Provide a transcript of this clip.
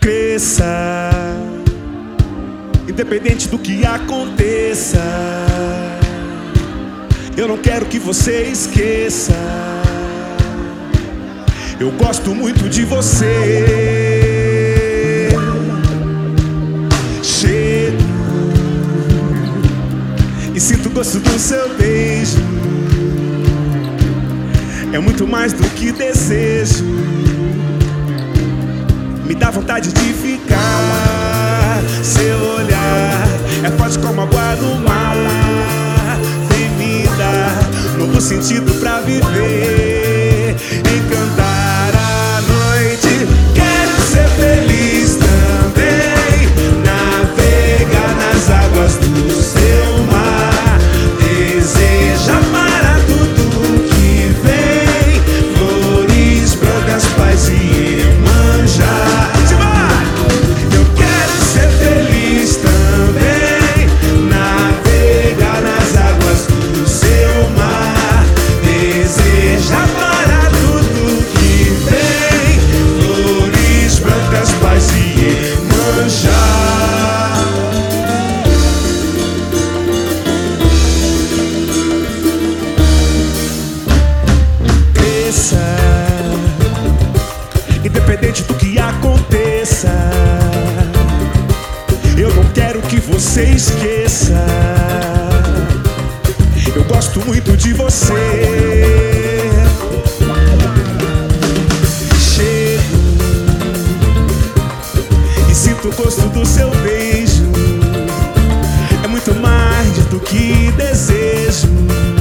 Cresça, independente do que aconteça. Eu não quero que você esqueça. Eu gosto muito de você. Chego e sinto o gosto do seu beijo. É muito mais do que desejo. Me dá vontade de ficar. Seu olhar é forte como água do mar. Vem me dar novo sentido pra viver. Encantar a noite. Quero ser feliz também. Navegar nas águas do seu mar. Deseja para tudo que vem. Flores brancas, paz e Iemanjá. Independente do que aconteça, eu não quero que você esqueça. Eu gosto muito de você. Chego e sinto o gosto do seu beijo. É muito mais do que desejo.